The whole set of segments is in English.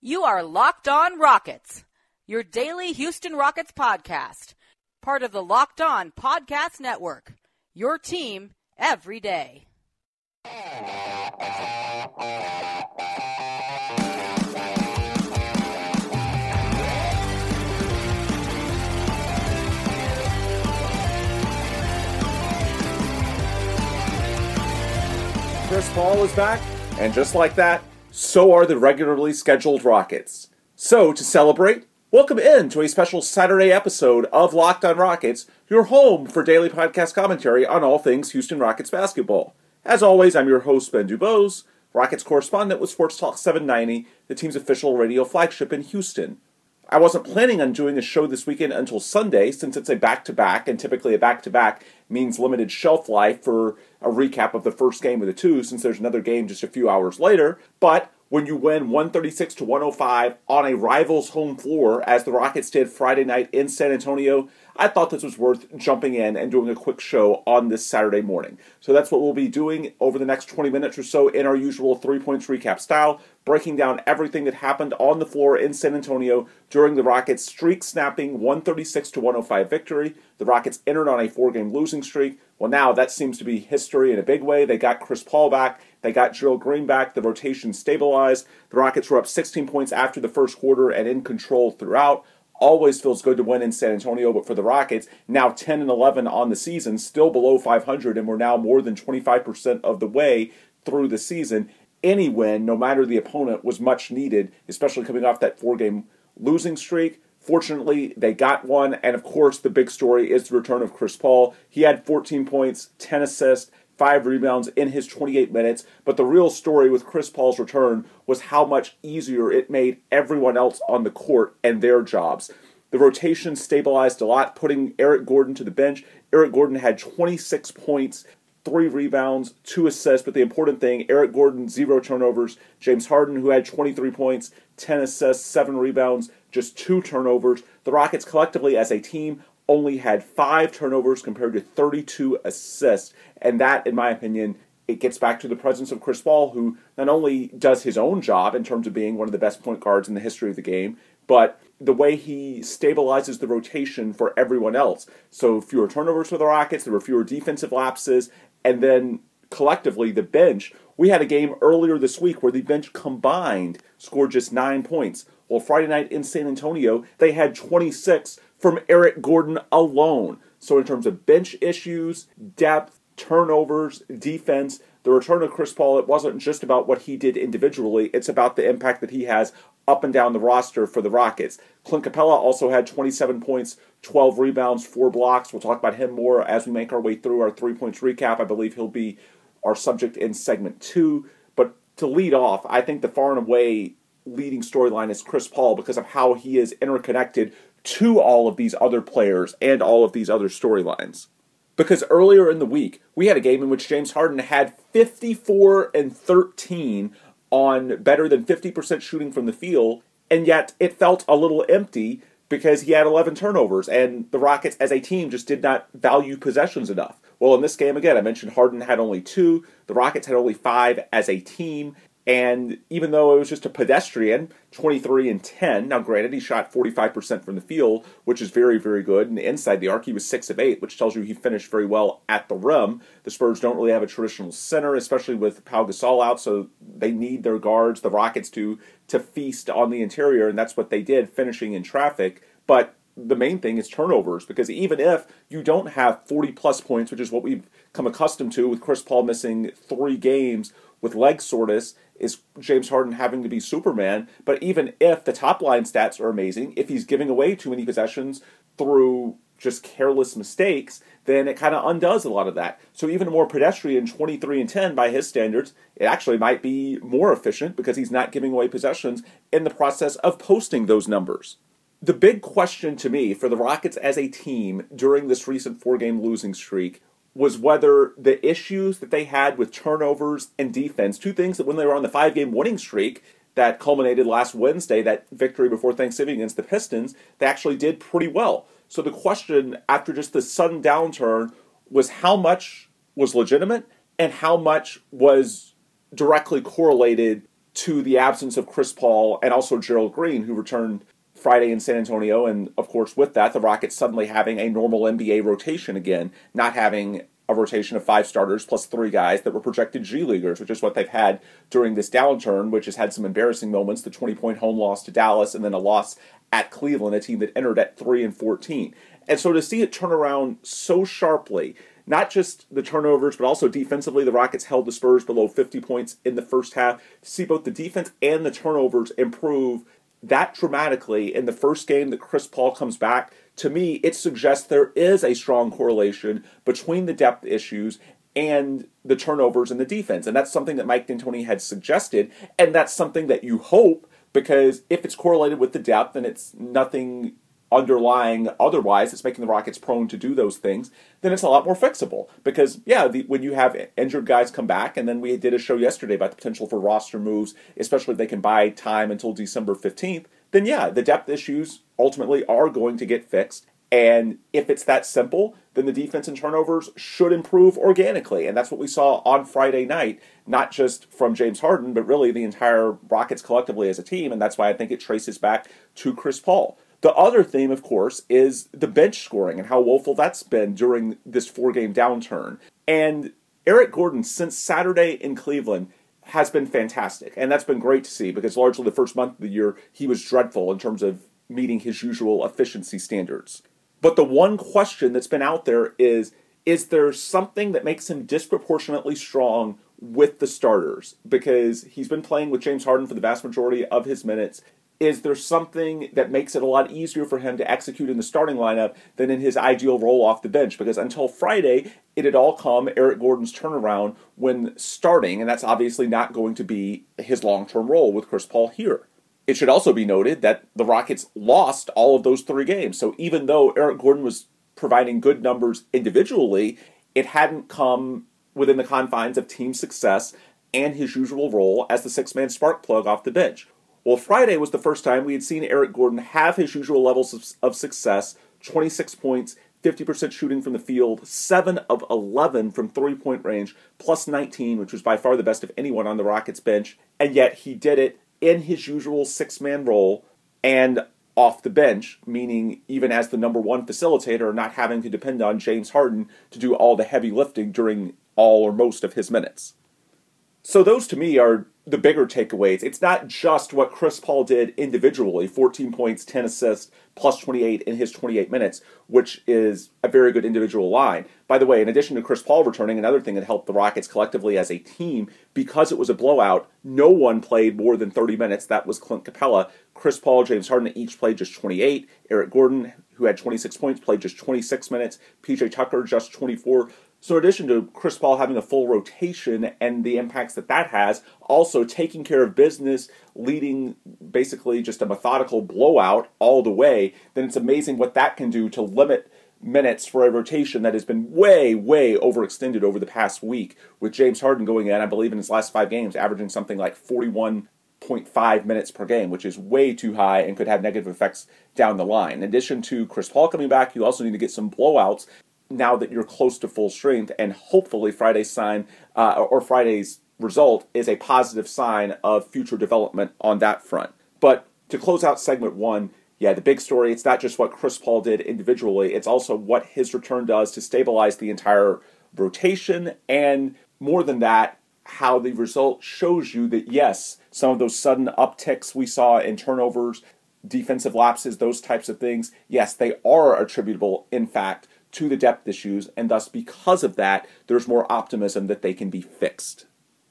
You are Locked On Rockets, your daily Houston Rockets podcast, part of the Locked On Podcast Network, your team every day. Chris Paul is back, and just like that, so are the regularly scheduled Rockets. So, to celebrate, welcome in to a special Saturday episode of Locked On Rockets, your home for daily podcast commentary on all things Houston Rockets basketball. As always, I'm your host, Ben Dubose, Rockets correspondent with Sports Talk 790, the team's official radio flagship in Houston. I wasn't planning on doing a show this weekend until Sunday, since it's a back-to-back, and typically a back-to-back means limited shelf life for a recap of the first game of the two, since there's another game just a few hours later. But when you win 136-105 on a rival's home floor, as the Rockets did Friday night in San Antonio, I thought this was worth jumping in and doing a quick show on this Saturday morning. So that's what we'll be doing over the next 20 minutes or so in our usual 3 points recap style, breaking down everything that happened on the floor in San Antonio during the Rockets' streak-snapping 136-105 victory. The Rockets entered on a 4-game losing streak. Well, now that seems to be history in a big way. They got Chris Paul back. They got Gerald Green back. The rotation stabilized. The Rockets were up 16 points after the first quarter and in control throughout. Always feels good to win in San Antonio, but for the Rockets, now 10-11 on the season, still below 500, and we're now more than 25% of the way through the season. Any win, no matter the opponent, was much needed, especially coming off that 4-game losing streak. Fortunately, they got one, and of course, the big story is the return of Chris Paul. He had 14 points, 10 assists, 5 rebounds in his 28 minutes, but the real story with Chris Paul's return was how much easier it made everyone else on the court and their jobs. The rotation stabilized a lot, putting Eric Gordon to the bench. Eric Gordon had 26 points, 3 rebounds, 2 assists, but the important thing, Eric Gordon, 0 turnovers. James Harden, who had 23 points, 10 assists, 7 rebounds, just 2 turnovers. The Rockets collectively as a team only had 5 turnovers compared to 32 assists. And that, in my opinion, it gets back to the presence of Chris Paul, who not only does his own job in terms of being one of the best point guards in the history of the game, but the way he stabilizes the rotation for everyone else. So fewer turnovers for the Rockets, there were fewer defensive lapses, and then collectively the bench. We had a game earlier this week where the bench combined scored just 9 points. Well, Friday night in San Antonio, they had 26 from Eric Gordon alone. So in terms of bench issues, depth, turnovers, defense, the return of Chris Paul, it wasn't just about what he did individually, it's about the impact that he has up and down the roster for the Rockets. Clint Capella also had 27 points, 12 rebounds, 4 blocks. We'll talk about him more as we make our way through our 3 points recap. I believe he'll be our subject in segment 2. But to lead off, I think the far and away leading storyline is Chris Paul because of how he is interconnected to all of these other players and all of these other storylines. Because earlier in the week, we had a game in which James Harden had 54 and 13 on better than 50% shooting from the field, and yet it felt a little empty because he had 11 turnovers, and the Rockets as a team just did not value possessions enough. Well, in this game, again, I mentioned Harden had only 2, the Rockets had only 5 as a team, and even though it was just a pedestrian, 23 and 10, now granted he shot 45% from the field, which is very, very good, and inside the arc he was 6 of 8, which tells you he finished very well at the rim. The Spurs don't really have a traditional center, especially with Pau Gasol out, so they need their guards, the Rockets, to feast on the interior, and that's what they did, finishing in traffic. But the main thing is turnovers, because even if you don't have 40-plus points, which is what we've come accustomed to with Chris Paul missing 3 games with leg soreness, is James Harden having to be Superman. But even if the top-line stats are amazing, if he's giving away too many possessions through just careless mistakes, then it kind of undoes a lot of that. So even a more pedestrian 23 and 10 by his standards, it actually might be more efficient because he's not giving away possessions in the process of posting those numbers. The big question to me for the Rockets as a team during this recent 4-game losing streak was whether the issues that they had with turnovers and defense, 2 things that when they were on the 5-game winning streak that culminated last Wednesday, that victory before Thanksgiving against the Pistons, they actually did pretty well. So the question after just the sudden downturn was how much was legitimate and how much was directly correlated to the absence of Chris Paul and also Gerald Green, who returned Friday in San Antonio. And, of course, with that, the Rockets suddenly having a normal NBA rotation again, not having a rotation of 5 starters plus 3 guys that were projected G Leaguers, which is what they've had during this downturn, which has had some embarrassing moments, the 20-point home loss to Dallas and then a loss at Cleveland, a team that entered at 3-14. And so to see it turn around so sharply, not just the turnovers, but also defensively, the Rockets held the Spurs below 50 points in the first half. To see both the defense and the turnovers improve that dramatically in the first game that Chris Paul comes back, to me, it suggests there is a strong correlation between the depth issues and the turnovers in the defense. And that's something that Mike D'Antoni had suggested, and that's something that you hope, because if it's correlated with the depth and it's nothing underlying otherwise, it's making the Rockets prone to do those things, then it's a lot more fixable. Because, when you have injured guys come back, and then we did a show yesterday about the potential for roster moves, especially if they can buy time until December 15th, then the depth issues ultimately are going to get fixed. And if it's that simple, then the defense and turnovers should improve organically. And that's what we saw on Friday night, not just from James Harden, but really the entire Rockets collectively as a team. And that's why I think it traces back to Chris Paul. The other theme, of course, is the bench scoring and how woeful that's been during this 4-game downturn. And Eric Gordon, since Saturday in Cleveland, has been fantastic. And that's been great to see, because largely the first month of the year, he was dreadful in terms of meeting his usual efficiency standards. But the one question that's been out there is there something that makes him disproportionately strong with the starters? Because he's been playing with James Harden for the vast majority of his minutes. Is there something that makes it a lot easier for him to execute in the starting lineup than in his ideal role off the bench? Because until Friday, it had all come Eric Gordon's turnaround when starting, and that's obviously not going to be his long-term role with Chris Paul here. It should also be noted that the Rockets lost all of those 3 games. So even though Eric Gordon was providing good numbers individually, it hadn't come within the confines of team success and his usual role as the 6-man spark plug off the bench. Well, Friday was the first time we had seen Eric Gordon have his usual levels of success, 26 points, 50% shooting from the field, 7 of 11 from 3-point range, plus 19, which was by far the best of anyone on the Rockets bench, and yet he did it in his usual 6-man role and off the bench, meaning even as the number 1 facilitator, not having to depend on James Harden to do all the heavy lifting during all or most of his minutes. So those, to me, are the bigger takeaways. It's not just what Chris Paul did individually, 14 points, 10 assists, plus 28 in his 28 minutes, which is a very good individual line. By the way, in addition to Chris Paul returning, another thing that helped the Rockets collectively as a team, because it was a blowout, no one played more than 30 minutes. That was Clint Capella. Chris Paul, James Harden each played just 28. Eric Gordon, who had 26 points, played just 26 minutes. PJ Tucker, just 24. So in addition to Chris Paul having a full rotation and the impacts that has, also taking care of business, leading basically just a methodical blowout all the way, then it's amazing what that can do to limit minutes for a rotation that has been way, way overextended over the past week, with James Harden going in, I believe in his last 5 games, averaging something like 41.5 minutes per game, which is way too high and could have negative effects down the line. In addition to Chris Paul coming back, you also need to get some blowouts now that you're close to full strength, and hopefully Friday's result is a positive sign of future development on that front. But to close out segment 1, the big story, it's not just what Chris Paul did individually, it's also what his return does to stabilize the entire rotation, and more than that, how the result shows you that, yes, some of those sudden upticks we saw in turnovers, defensive lapses, those types of things, yes, they are attributable, in fact, to the depth issues, and thus because of that, there's more optimism that they can be fixed.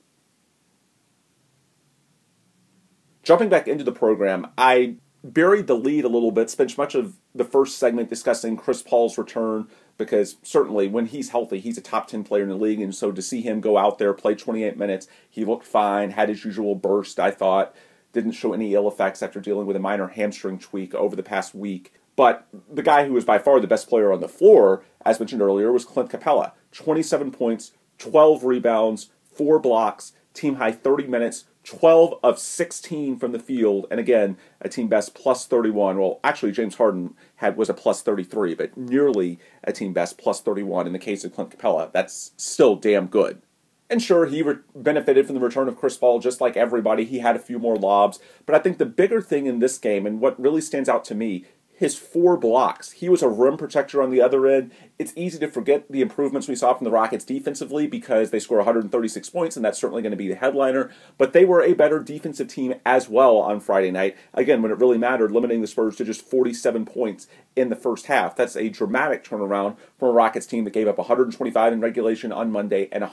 Jumping back into the program, I buried the lead a little bit, spent much of the first segment discussing Chris Paul's return, because certainly when he's healthy, he's a top 10 player in the league, and so to see him go out there, play 28 minutes, he looked fine, had his usual burst, I thought, didn't show any ill effects after dealing with a minor hamstring tweak over the past week. But the guy who was by far the best player on the floor, as mentioned earlier, was Clint Capella. 27 points, 12 rebounds, 4 blocks, team-high 30 minutes, 12 of 16 from the field, and again, a team best plus 31. Well, actually, James Harden was a plus 33, but nearly a team best plus 31 in the case of Clint Capella. That's still damn good. And sure, he benefited from the return of Chris Paul just like everybody. He had a few more lobs. But I think the bigger thing in this game, and what really stands out to me, his 4 blocks. He was a rim protector on the other end. It's easy to forget the improvements we saw from the Rockets defensively because they score 136 points, and that's certainly going to be the headliner. But they were a better defensive team as well on Friday night. Again, when it really mattered, limiting the Spurs to just 47 points in the first half. That's a dramatic turnaround from a Rockets team that gave up 125 in regulation on Monday and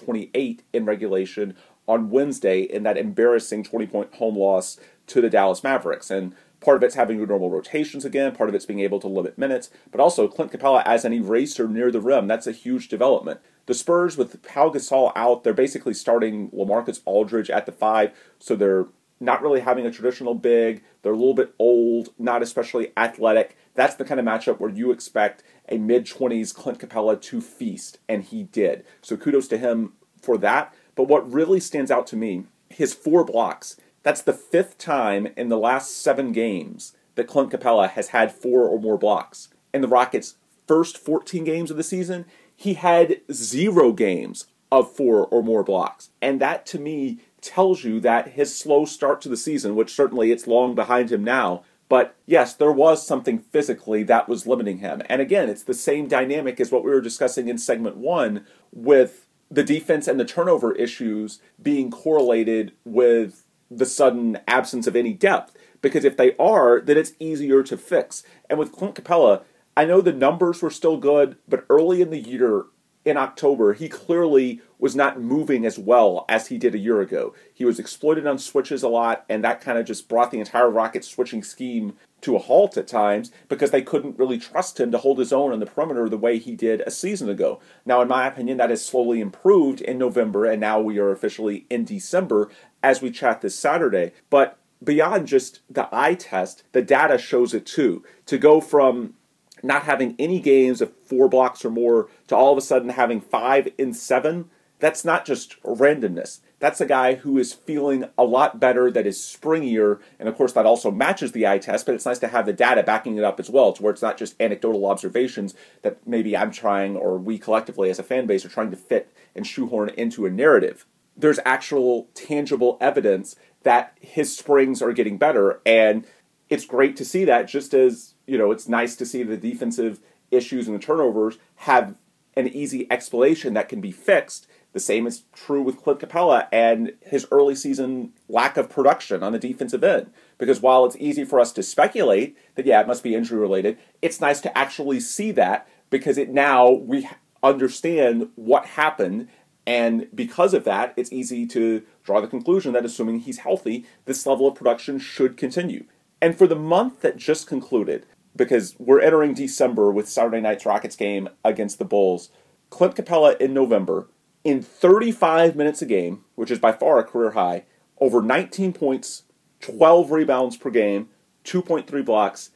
128 in regulation on Wednesday in that embarrassing 20-point home loss to the Dallas Mavericks. And part of it's having your normal rotations again. Part of it's being able to limit minutes. But also, Clint Capella as an eraser near the rim. That's a huge development. The Spurs, with Pau Gasol out, they're basically starting LaMarcus Aldridge at the 5. So they're not really having a traditional big. They're a little bit old, not especially athletic. That's the kind of matchup where you expect a mid-20s Clint Capella to feast. And he did. So kudos to him for that. But what really stands out to me, his 4 blocks. That's the 5th time in the last 7 games that Clint Capella has had 4 or more blocks. In the Rockets' first 14 games of the season, he had 0 games of 4 or more blocks. And that, to me, tells you that his slow start to the season, which certainly it's long behind him now, but yes, there was something physically that was limiting him. And again, it's the same dynamic as what we were discussing in segment 1 with the defense and the turnover issues being correlated with the sudden absence of any depth. Because if they are, then it's easier to fix. And with Clint Capella, I know the numbers were still good, but early in the year, in October, he clearly was not moving as well as he did a year ago. He was exploited on switches a lot, and that kind of just brought the entire Rockets switching scheme to a halt at times because they couldn't really trust him to hold his own on the perimeter the way he did a season ago. Now, in my opinion, that has slowly improved in November, and now we are officially in December as we chat this Saturday. But beyond just the eye test, the data shows it too. To go from not having any games of 4 blocks or more to all of a sudden having 5 in 7, that's not just randomness. That's a guy who is feeling a lot better, that is springier, and of course that also matches the eye test, but it's nice to have the data backing it up as well, to where it's not just anecdotal observations that maybe I'm trying, or we collectively as a fan base are trying to fit and shoehorn into a narrative. There's actual tangible evidence that his springs are getting better, and it's great to see that, just as, it's nice to see the defensive issues and the turnovers have an easy explanation that can be fixed. The same is true with Clint Capella and his early season lack of production on the defensive end. Because while it's easy for us to speculate that, it must be injury related, it's nice to actually see that, because now we understand what happened. And because of that, it's easy to draw the conclusion that, assuming he's healthy, this level of production should continue. And for the month that just concluded, because we're entering December with Saturday night's Rockets game against the Bulls, Clint Capella in November, in 35 minutes a game, which is by far a career high, over 19 points, 12 rebounds per game, 2.3 blocks,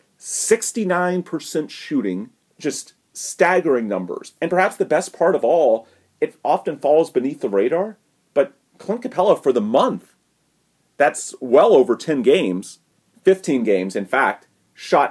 69% shooting, just staggering numbers. And perhaps the best part of all, it often falls beneath the radar, but Clint Capella for the month, that's well over 10 games, 15 games in fact, shot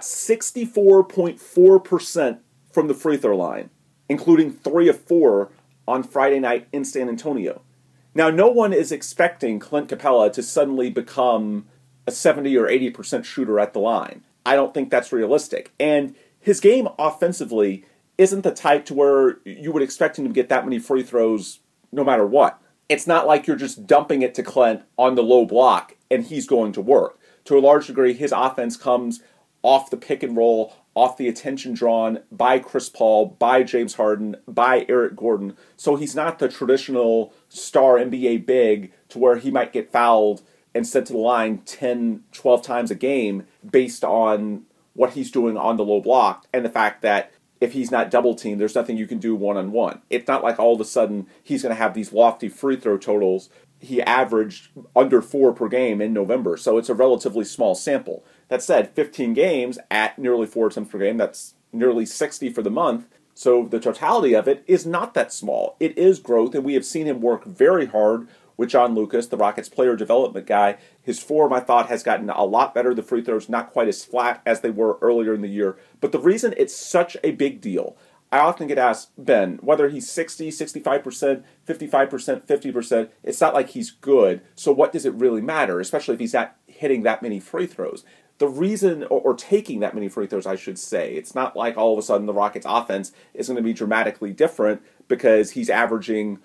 64.4% from the free throw line, including 3 of 4 on Friday night in San Antonio. Now, no one is expecting Clint Capella to suddenly become a 70 or 80% shooter at the line. I don't think that's realistic. And his game offensively isn't the type to where you would expect him to get that many free throws no matter what. It's not like you're just dumping it to Clint on the low block and he's going to work. To a large degree, his offense comes off the pick and roll, off the attention drawn by Chris Paul, by James Harden, by Eric Gordon. So he's not the traditional star NBA big to where he might get fouled and sent to the line 10, 12 times a game based on what he's doing on the low block and the fact that if he's not double teamed, there's nothing you can do one-on-one. It's not like all of a sudden he's going to have these lofty free throw totals. He averaged under 4 per game in November, so it's a relatively small sample. That said, 15 games at nearly 4 attempts per game, that's nearly 60 for the month. So the totality of it is not that small. It is growth, and we have seen him work very hard with John Lucas, the Rockets player development guy. His form, I thought, has gotten a lot better. The free throws not quite as flat as they were earlier in the year. But the reason it's such a big deal, I often get asked, Ben, whether he's 60, 65%, 55%, 50%, it's not like he's good, so what does it really matter, especially if he's not hitting that many free throws? The reason, or taking that many free throws, I should say, it's not like all of a sudden the Rockets' offense is going to be dramatically different because he's averaging,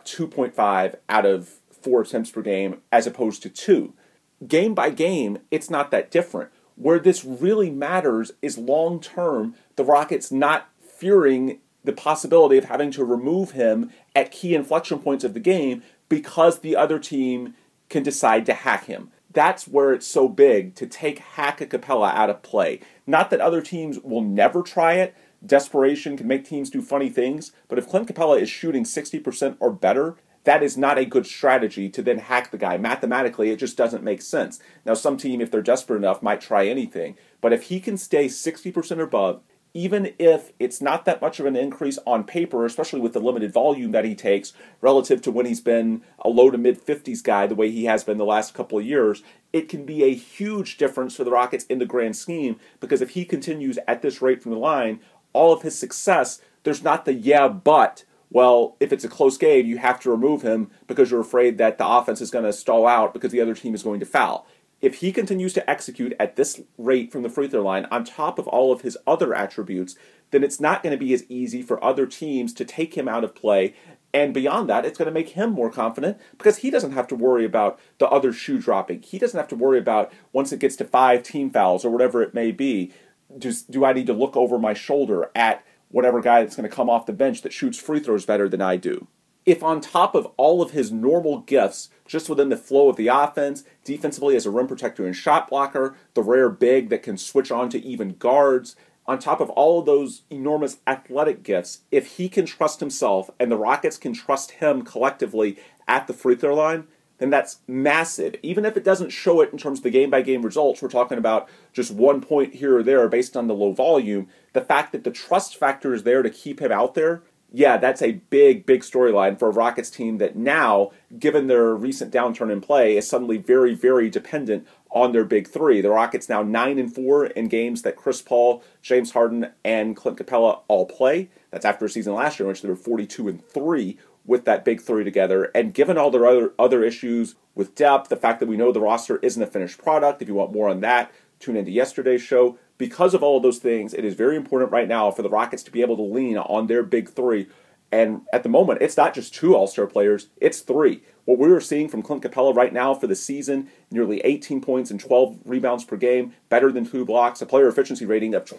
2.5 out of 4 attempts per game as opposed to 2. Game by game, it's not that different. Where this really matters is long-term, the Rockets not fearing the possibility of having to remove him at key inflection points of the game because the other team can decide to hack him. That's where it's so big to take Hack a Capella out of play. Not that other teams will never try it. Desperation can make teams do funny things, but if Clint Capella is shooting 60% or better, that is not a good strategy to then hack the guy. Mathematically, it just doesn't make sense. Now, some team, if they're desperate enough, might try anything, but if he can stay 60% or above, even if it's not that much of an increase on paper, especially with the limited volume that he takes relative to when he's been a low to mid-50s guy the way he has been the last couple of years, it can be a huge difference for the Rockets in the grand scheme, because if he continues at this rate from the line, all of his success, there's not the but, well, if it's a close game, you have to remove him because you're afraid that the offense is going to stall out because the other team is going to foul. If he continues to execute at this rate from the free throw line on top of all of his other attributes, then it's not going to be as easy for other teams to take him out of play. And beyond that, it's going to make him more confident because he doesn't have to worry about the other shoe dropping. He doesn't have to worry about once it gets to 5 team fouls or whatever it may be, do I need to look over my shoulder at whatever guy that's going to come off the bench that shoots free throws better than I do. If on top of all of his normal gifts, just within the flow of the offense, defensively as a rim protector and shot blocker, the rare big that can switch on to even guards, on top of all of those enormous athletic gifts, if he can trust himself and the Rockets can trust him collectively at the free throw line, then that's massive. Even if it doesn't show it in terms of the game-by-game results, we're talking about just 1 point here or there based on the low volume, the fact that the trust factor is there to keep him out there, yeah, that's a big, big storyline for a Rockets team that now, given their recent downturn in play, is suddenly very, very dependent on their big three. The Rockets now 9-4 in games that Chris Paul, James Harden, and Clint Capella all play. That's after a season last year in which they were 42-3 with that big three together. And given all their other issues with depth, the fact that we know the roster isn't a finished product, if you want more on that, tune into yesterday's show. Because of all of those things, it is very important right now for the Rockets to be able to lean on their big three. And at the moment, it's not just 2 All-Star players, it's 3. What we are seeing from Clint Capella right now for the season, nearly 18 points and 12 rebounds per game, better than 2 blocks, a player efficiency rating of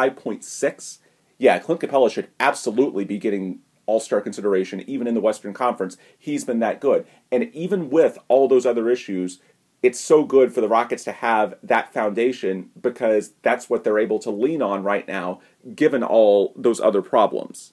25.6. Yeah, Clint Capella should absolutely be getting All-Star consideration, even in the Western Conference. He's been that good. And even with all those other issues, it's so good for the Rockets to have that foundation because that's what they're able to lean on right now, given all those other problems.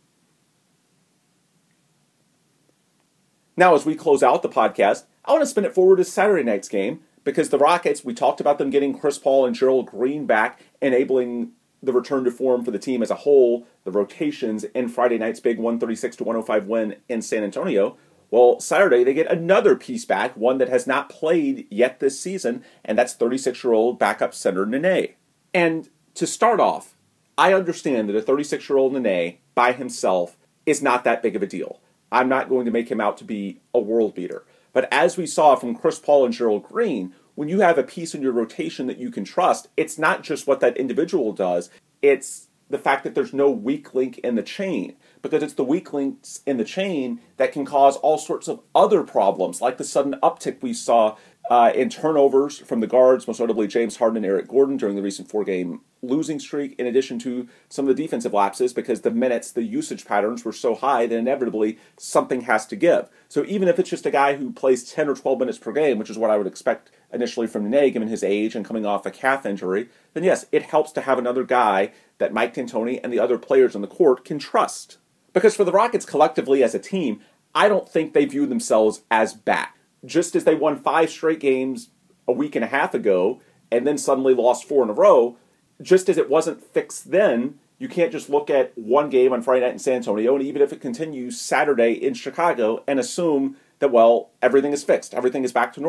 Now, as we close out the podcast, I want to spin it forward to Saturday night's game because the Rockets, we talked about them getting Chris Paul and Gerald Green back, enabling the return to form for the team as a whole, the rotations in Friday night's big 136-105 win in San Antonio. Well, Saturday, they get another piece back, one that has not played yet this season, and that's 36-year-old backup center Nene. And to start off, I understand that a 36-year-old Nene by himself is not that big of a deal. I'm not going to make him out to be a world beater. But as we saw from Chris Paul and Gerald Green, when you have a piece in your rotation that you can trust, it's not just what that individual does, it's the fact that there's no weak link in the chain. Because it's the weak links in the chain that can cause all sorts of other problems, like the sudden uptick we saw in turnovers from the guards, most notably James Harden and Eric Gordon during the recent 4-game losing streak, in addition to some of the defensive lapses because the minutes, the usage patterns were so high that inevitably something has to give. So even if it's just a guy who plays 10 or 12 minutes per game, which is what I would expect initially from Nene given his age and coming off a calf injury, then yes, it helps to have another guy that Mike D'Antoni and the other players on the court can trust. Because for the Rockets collectively as a team, I don't think they view themselves as back. Just as they won 5 straight games a week and a half ago and then suddenly lost 4 in a row, just as it wasn't fixed then, you can't just look at one game on Friday night in San Antonio and even if it continues Saturday in Chicago and assume that, well, everything is fixed, everything is back to normal.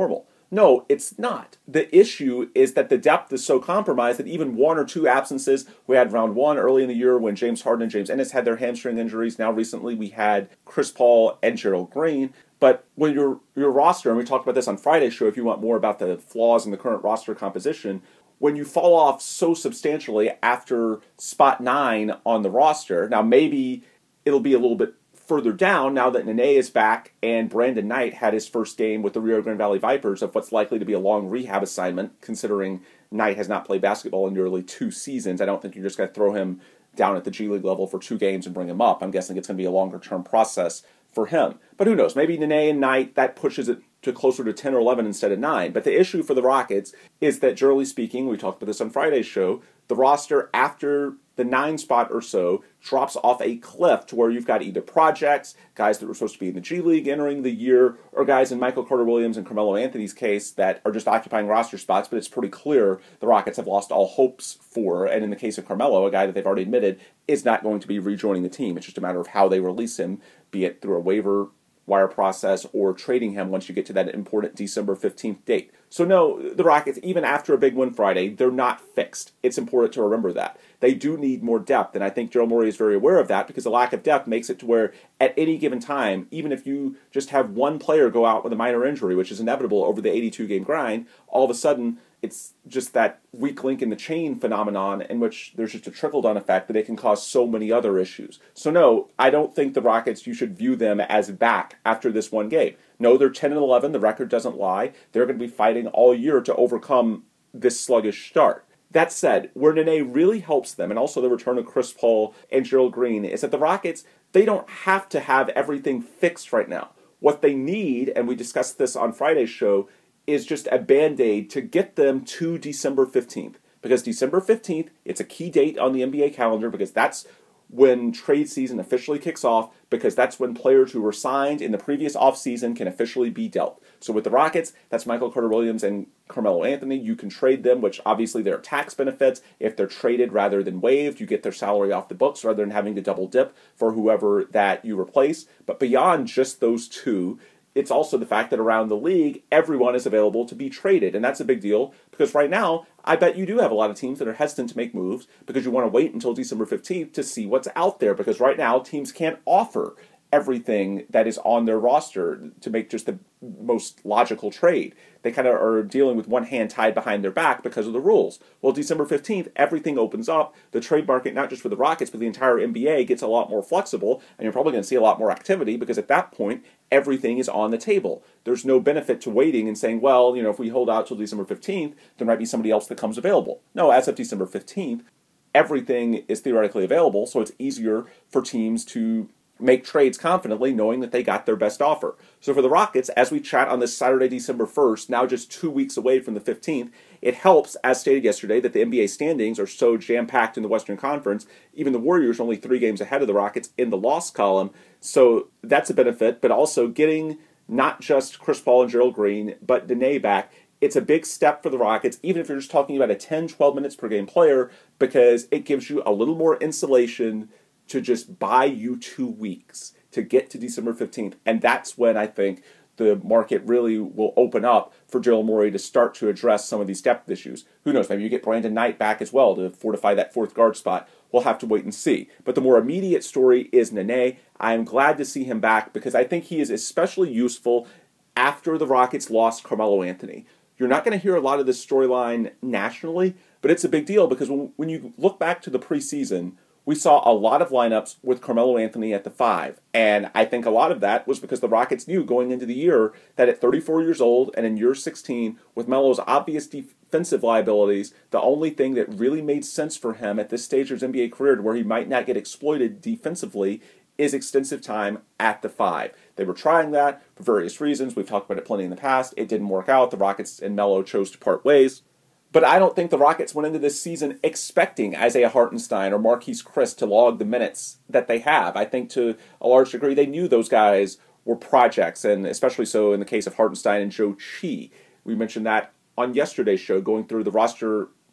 No, it's not. The issue is that the depth is so compromised that even one or two absences, we had round one early in the year when James Harden and James Ennis had their hamstring injuries. Now recently we had Chris Paul and Gerald Green. But when your roster, and we talked about this on Friday's show if you want more about the flaws in the current roster composition, when you fall off so substantially after spot 9 on the roster, now maybe it'll be a little bit further down now that Nene is back and Brandon Knight had his first game with the Rio Grande Valley Vipers of what's likely to be a long rehab assignment, considering Knight has not played basketball in nearly 2 seasons. I don't think you're just going to throw him down at the G League level for 2 games and bring him up. I'm guessing it's going to be a longer-term process for him. But who knows? Maybe Nene and Knight, that pushes it to closer to 10 or 11 instead of 9. But the issue for the Rockets is that, generally speaking, we talked about this on Friday's show, the roster after the 9 spot or so drops off a cliff to where you've got either projects, guys that were supposed to be in the G League entering the year, or guys in Michael Carter-Williams and Carmelo Anthony's case that are just occupying roster spots, but it's pretty clear the Rockets have lost all hopes for, and in the case of Carmelo, a guy that they've already admitted is not going to be rejoining the team. It's just a matter of how they release him, be it through a waiver wire process or trading him once you get to that important December 15th date. So no, the Rockets, even after a big win Friday, they're not fixed. It's important to remember that. They do need more depth, and I think Daryl Morey is very aware of that because the lack of depth makes it to where at any given time, even if you just have one player go out with a minor injury, which is inevitable over the 82-game grind, all of a sudden it's just that weak link in the chain phenomenon in which there's just a trickle-down effect that it can cause so many other issues. So no, I don't think the Rockets, you should view them as back after this one game. No, they're 10-11, the record doesn't lie. They're going to be fighting all year to overcome this sluggish start. That said, where Nene really helps them, and also the return of Chris Paul and Gerald Green, is that the Rockets, they don't have to have everything fixed right now. What they need, and we discussed this on Friday's show, is just a Band-Aid to get them to December 15th. Because December 15th, it's a key date on the NBA calendar because that's when trade season officially kicks off, because that's when players who were signed in the previous offseason can officially be dealt. So with the Rockets, that's Michael Carter-Williams and Carmelo Anthony. You can trade them, which obviously there are tax benefits. If they're traded rather than waived, you get their salary off the books rather than having to double dip for whoever that you replace. But beyond just those two, it's also the fact that around the league, everyone is available to be traded. And that's a big deal because right now, I bet you do have a lot of teams that are hesitant to make moves because you want to wait until December 15th to see what's out there. Because right now, teams can't offer everything that is on their roster to make just the most logical trade. They kind of are dealing with one hand tied behind their back because of the rules. Well, December 15th, everything opens up. The trade market, not just for the Rockets, but the entire NBA gets a lot more flexible, and you're probably going to see a lot more activity because at that point, everything is on the table. There's no benefit to waiting and saying, well, if we hold out till December 15th, there might be somebody else that comes available. No, as of December 15th, everything is theoretically available, so it's easier for teams to make trades confidently knowing that they got their best offer. So for the Rockets, as we chat on this Saturday, December 1st, now just 2 weeks away from the 15th, it helps, as stated yesterday, that the NBA standings are so jam-packed in the Western Conference. Even the Warriors are only 3 games ahead of the Rockets in the loss column. So that's a benefit, but also getting not just Chris Paul and Gerald Green, but Nene back. It's a big step for the Rockets, even if you're just talking about a 10, 12 minutes per game player, because it gives you a little more insulation to just buy you 2 weeks to get to December 15th. And that's when I think the market really will open up for Daryl Morey to start to address some of these depth issues. Who knows, maybe you get Brandon Knight back as well to fortify that 4th guard spot. We'll have to wait and see. But the more immediate story is Nene. I am glad to see him back because I think he is especially useful after the Rockets lost Carmelo Anthony. You're not going to hear a lot of this storyline nationally, but it's a big deal because when you look back to the preseason, we saw a lot of lineups with Carmelo Anthony at the 5. And I think a lot of that was because the Rockets knew going into the year that at 34 years old and in year 16, with Melo's obvious defensive liabilities, the only thing that really made sense for him at this stage of his NBA career to where he might not get exploited defensively is extensive time at the 5. They were trying that for various reasons. We've talked about it plenty in the past. It didn't work out. The Rockets and Melo chose to part ways. But I don't think the Rockets went into this season expecting Isaiah Hartenstein or Marquise Chriss to log the minutes that they have. I think to a large degree they knew those guys were projects, and especially so in the case of Hartenstein and Joe Chi. We mentioned that on yesterday's show, going through the roster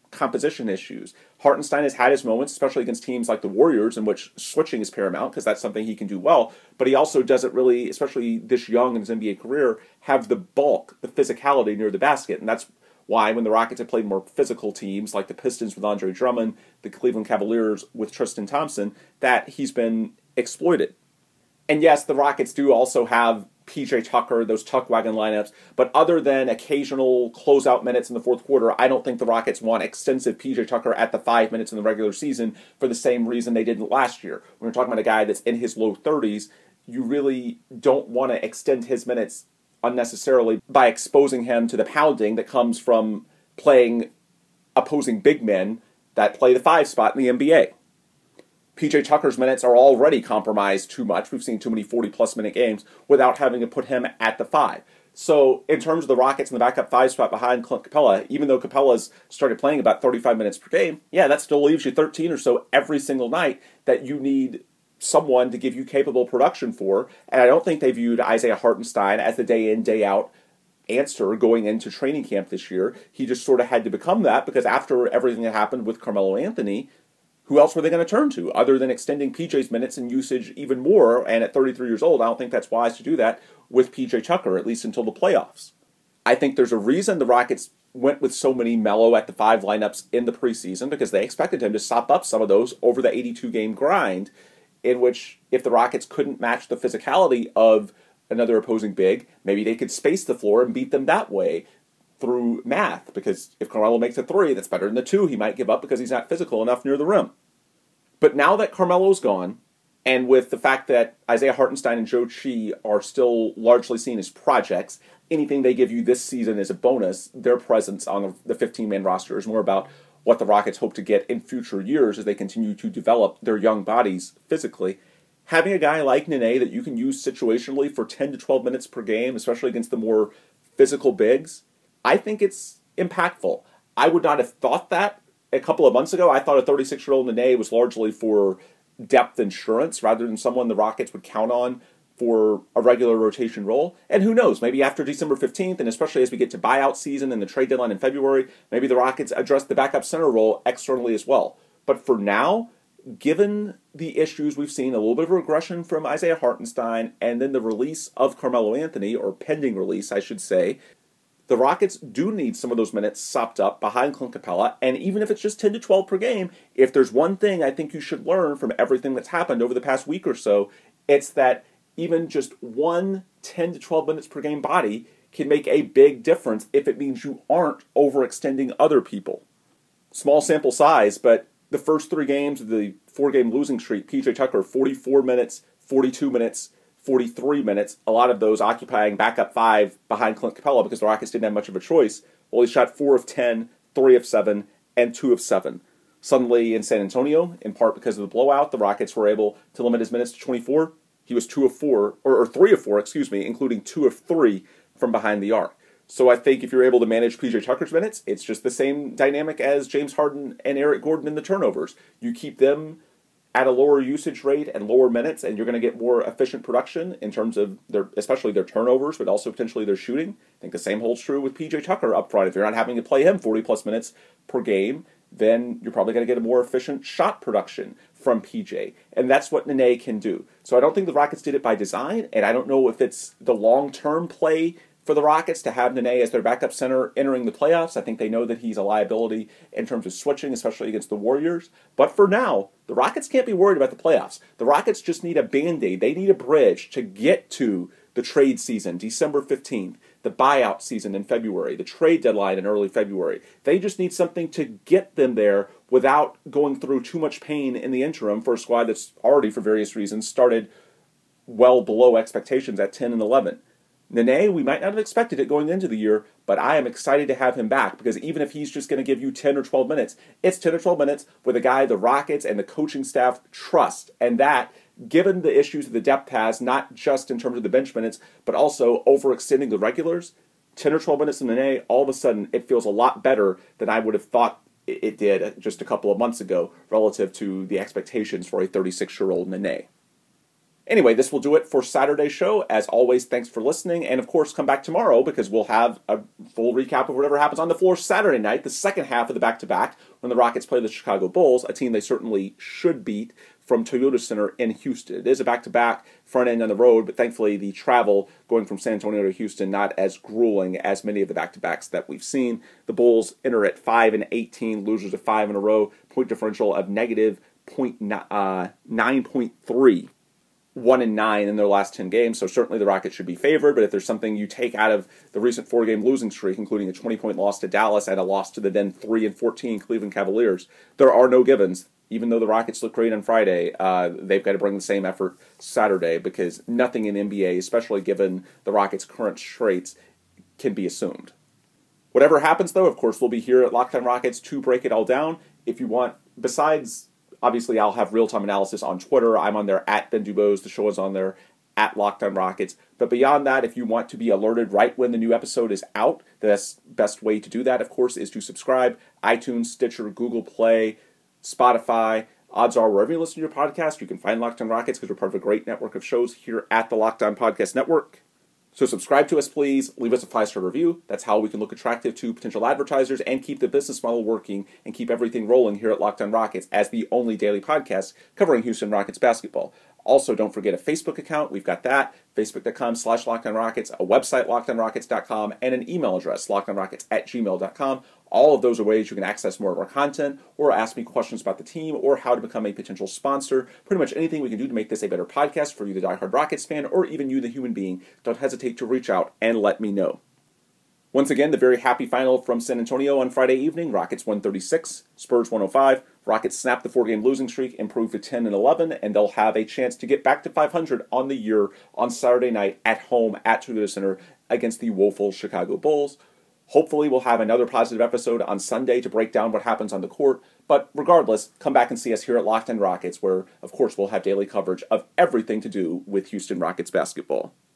composition issues. Hartenstein has had his moments, especially against teams like the Warriors, in which switching is paramount because that's something he can do well, but he also doesn't really, especially this young in his NBA career, have the bulk, the physicality near the basket, and that's why when the Rockets have played more physical teams like the Pistons with Andre Drummond, the Cleveland Cavaliers with Tristan Thompson, that he's been exploited. And yes, the Rockets do also have PJ Tucker, those tuck wagon lineups, but other than occasional closeout minutes in the fourth quarter, I don't think the Rockets want extensive PJ Tucker at the 5 minutes in the regular season for the same reason they didn't last year. When you're talking about a guy that's in his low 30s, you really don't want to extend his minutes unnecessarily by exposing him to the pounding that comes from playing opposing big men that play the 5 spot in the NBA. PJ Tucker's minutes are already compromised too much. We've seen too many 40-plus minute games without having to put him at the 5. So in terms of the Rockets in the backup 5 spot behind Clint Capella, even though Capella's started playing about 35 minutes per game, yeah, that still leaves you 13 or so every single night that you need someone to give you capable production for. And I don't think they viewed Isaiah Hartenstein as the day in, day out answer going into training camp this year. He just sort of had to become that because after everything that happened with Carmelo Anthony, who else were they going to turn to other than extending PJ's minutes and usage even more? And at 33 years old, I don't think that's wise to do that with PJ Tucker, at least until the playoffs. I think there's a reason the Rockets went with so many Melo at the 5 lineups in the preseason because they expected him to sop up some of those over the 82-game grind, in which if the Rockets couldn't match the physicality of another opposing big, maybe they could space the floor and beat them that way through math, because if Carmelo makes a 3, that's better than the 2 he might give up because he's not physical enough near the rim. But now that Carmelo's gone, and with the fact that Isaiah Hartenstein and Joe Chi are still largely seen as projects, anything they give you this season is a bonus. Their presence on the 15-man roster is more about what the Rockets hope to get in future years as they continue to develop their young bodies physically. Having a guy like Nene that you can use situationally for 10 to 12 minutes per game, especially against the more physical bigs, I think it's impactful. I would not have thought that a couple of months ago. I thought a 36-year-old Nene was largely for depth insurance rather than someone the Rockets would count on for a regular rotation role. And who knows, maybe after December 15th, and especially as we get to buyout season and the trade deadline in February, maybe the Rockets address the backup center role externally as well. But for now, given the issues we've seen, a little bit of regression from Isaiah Hartenstein, and then the release of Carmelo Anthony, or pending release, I should say, the Rockets do need some of those minutes sopped up behind Clint Capella, and even if it's just 10 to 12 per game, if there's one thing I think you should learn from everything that's happened over the past week or so, it's that even just one 10 to 12 minutes per game body can make a big difference if it means you aren't overextending other people. Small sample size, but the first 3 games of the 4-game losing streak, PJ Tucker, 44 minutes, 42 minutes, 43 minutes, a lot of those occupying backup 5 behind Clint Capella because the Rockets didn't have much of a choice. Well, he shot 4 of 10, 3 of 7, and 2 of 7. Suddenly in San Antonio, in part because of the blowout, the Rockets were able to limit his minutes to 24. He was 2 of 4, or 3 of 4, including 2 of 3 from behind the arc. So I think if you're able to manage PJ Tucker's minutes, it's just the same dynamic as James Harden and Eric Gordon in the turnovers. You keep them at a lower usage rate and lower minutes, and you're going to get more efficient production in terms of especially their turnovers, but also potentially their shooting. I think the same holds true with PJ Tucker up front. If you're not having to play him 40-plus minutes per game, then you're probably going to get a more efficient shot production from PJ. And that's what Nene can do. So I don't think the Rockets did it by design, and I don't know if it's the long-term play for the Rockets to have Nene as their backup center entering the playoffs. I think they know that he's a liability in terms of switching, especially against the Warriors. But for now, the Rockets can't be worried about the playoffs. The Rockets just need a Band-Aid. They need a bridge to get to the trade season, December 15th, the buyout season in February, the trade deadline in early February. They just need something to get them there without going through too much pain in the interim for a squad that's already, for various reasons, started well below expectations at 10 and 11. Nene, we might not have expected it going into the year, but I am excited to have him back because even if he's just going to give you 10 or 12 minutes, it's 10 or 12 minutes with a guy the Rockets and the coaching staff trust. And that, given the issues that the depth has, not just in terms of the bench minutes, but also overextending the regulars, 10 or 12 minutes in Nene, all of a sudden it feels a lot better than I would have thought it did just a couple of months ago relative to the expectations for a 36-year-old Nene. Anyway, this will do it for Saturday's show. As always, thanks for listening. And of course, come back tomorrow because we'll have a full recap of whatever happens on the floor Saturday night, the second half of the back-to-back, when the Rockets play the Chicago Bulls, a team they certainly should beat from Toyota Center in Houston. It is a back-to-back, front end on the road, but thankfully the travel going from San Antonio to Houston not as grueling as many of the back-to-backs that we've seen. The Bulls enter at 5-18, losers of 5 in a row, point differential of negative 9.3. 1-9 in their last 10 games, so certainly the Rockets should be favored, but if there's something you take out of the recent 4-game losing streak, including a 20-point loss to Dallas and a loss to the then 3-14 Cleveland Cavaliers, there are no givens. Even though the Rockets look great on Friday, they've got to bring the same effort Saturday because nothing in NBA, especially given the Rockets' current traits, can be assumed. Whatever happens, though, of course, we'll be here at Locked On Rockets to break it all down. If you want, besides... Obviously, I'll have real-time analysis on Twitter. I'm on there at Ben Dubose. The show is on there at Locked On Rockets. But beyond that, if you want to be alerted right when the new episode is out, the best way to do that, of course, is to subscribe. iTunes, Stitcher, Google Play, Spotify. Odds are, wherever you listen to your podcast, you can find Locked On Rockets because we're part of a great network of shows here at the Locked On Podcast Network. So subscribe to us, please. Leave us a 5-star review. That's how we can look attractive to potential advertisers and keep the business model working and keep everything rolling here at Locked On Rockets as the only daily podcast covering Houston Rockets basketball. Also, don't forget a Facebook account. We've got that, facebook.com/LockedOnRockets, a website, LockedOnRockets.com, and an email address, LockedOnRockets@gmail.com. All of those are ways you can access more of our content or ask me questions about the team or how to become a potential sponsor. Pretty much anything we can do to make this a better podcast for you, the diehard Rockets fan, or even you, the human being. Don't hesitate to reach out and let me know. Once again, the very happy final from San Antonio on Friday evening. Rockets 136, Spurs 105. Rockets snap the 4-game losing streak, improve to 10-11, and they'll have a chance to get back to 500 on the year on Saturday night at home at Toyota Center against the woeful Chicago Bulls. Hopefully we'll have another positive episode on Sunday to break down what happens on the court. But regardless, come back and see us here at Locked On Rockets, where, of course, we'll have daily coverage of everything to do with Houston Rockets basketball.